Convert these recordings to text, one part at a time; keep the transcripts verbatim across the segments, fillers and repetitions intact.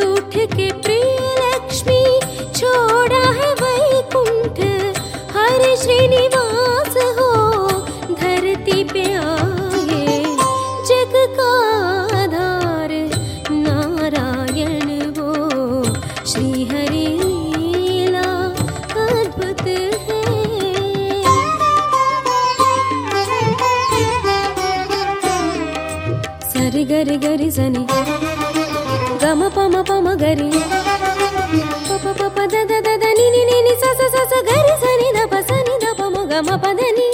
रूठ के प्रिय लक्ष्मी छोड़ा है वैकुंठ। हरे श्रीनिवास हो धरती पे आए, जग का आधार नारायण वो। श्री हरि लीला अद्भुत है। सरि गरि गरि सनि गम पम पम गरि प प प द द द द नि नि नि नि स स स स गरि सनि द प स नि द प म ग म प द नि।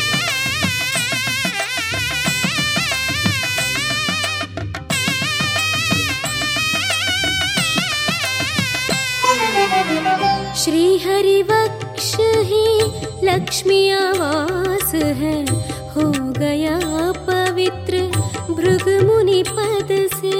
श्री हरि वक्ष ही लक्ष्मी आवास है, हो गया पवित्र भृगु मुनि पद से।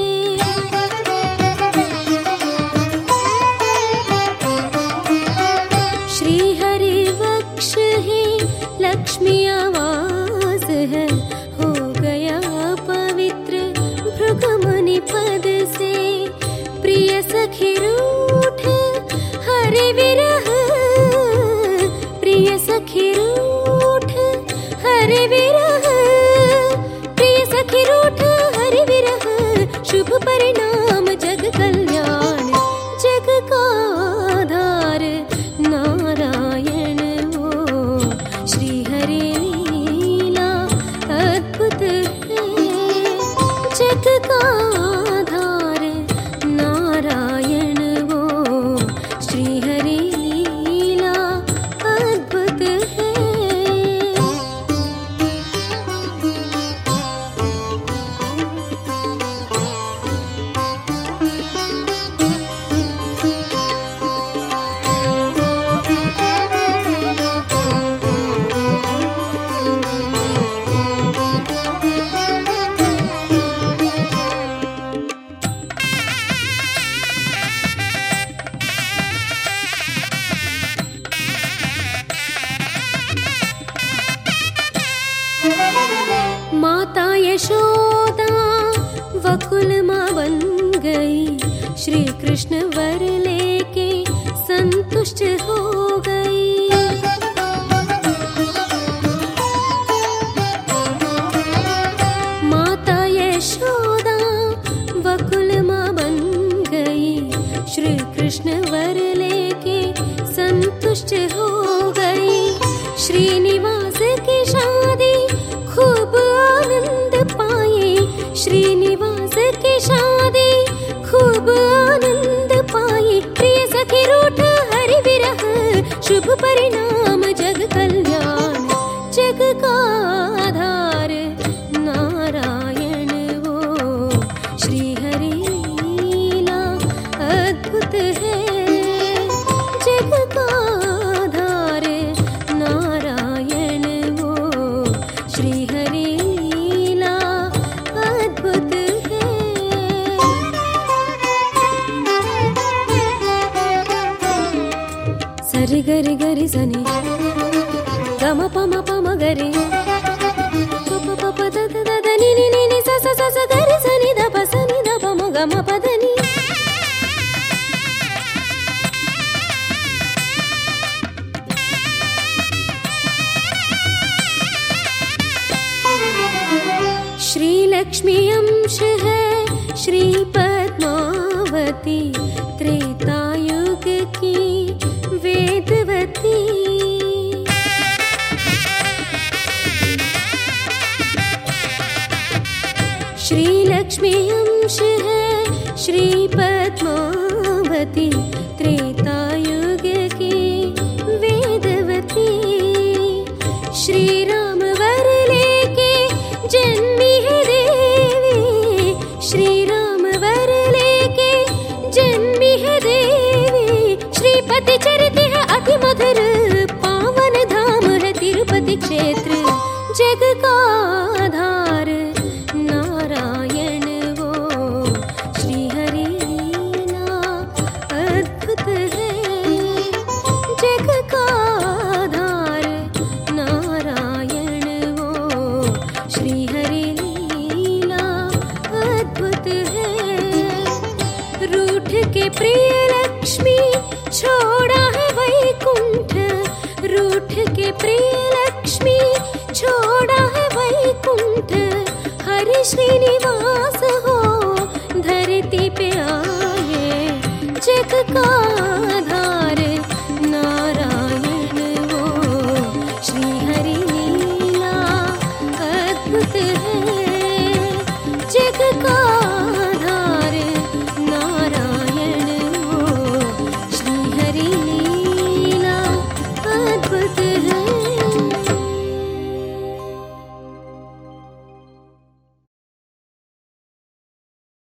श्री हरि वक्ष ही लक्ष्मी आवास है, हो गया पवित्र भृगु मुनि पद से। प्रिय सखी रूठ हरि विरह, प्रिय सखी रूठ हरि विरह, प्रिय सखी रूठ हरि विरह। शुभ परिणाम जग कल्याण, जग का आधार नारायण वो। श्री हरि लीला अद्भुत है, जग का आधार नारायण वो। श्री हरि लीला अद्भुत है। माता यशोदा वकुल माँ बन गई, श्री कृष्ण वर लेके संतुष्ट हो गई। माता यशोदा वकुल माँ बन गई, श्री कृष्ण वर लेके संतुष्ट हो गई। श्रीनिवास की शादी खूब आनंद पाए, श्रीनिवास की शादी खूब आनंद पाए। प्रिय सखी रूठ हरि विरह, शुभ परिणाम जग कल्याण, जग का आधार नारायण वो। श्री हरि लीला अद्भुत है, जग का आधार नारायण वो। श्री हरि लीला अद्भुत है। सरि गरि गरि सनि गम पम पम गरि प प प प द द द नि नि नि नि स स स स गरि सनि द प स नि द प म ग म प द नि। श्री लक्ष्मी अंश है श्री पद्मावती, त्रेतायुग की वेदवती। श्री लक्ष्मी अंश है श्री पद्मावती, त्रेतायुग की वेदवती। श्री राम वर लेके जन्मी है देवी, श्री राम वर लेके जन्मी है देवी। श्रीपति चरित है अति मधुर, पावन धाम है तिरुपति क्षेत्र, जग का आधार नारायण वो। श्री हरि लीला अद्भुत के प्रिय लक्ष्मी छोड़ा है वैकुंठ, रूठ के प्रिय लक्ष्मी छोड़ा है वैकुंठ। हरि श्रीनिवास हो धरती पे आए, जग का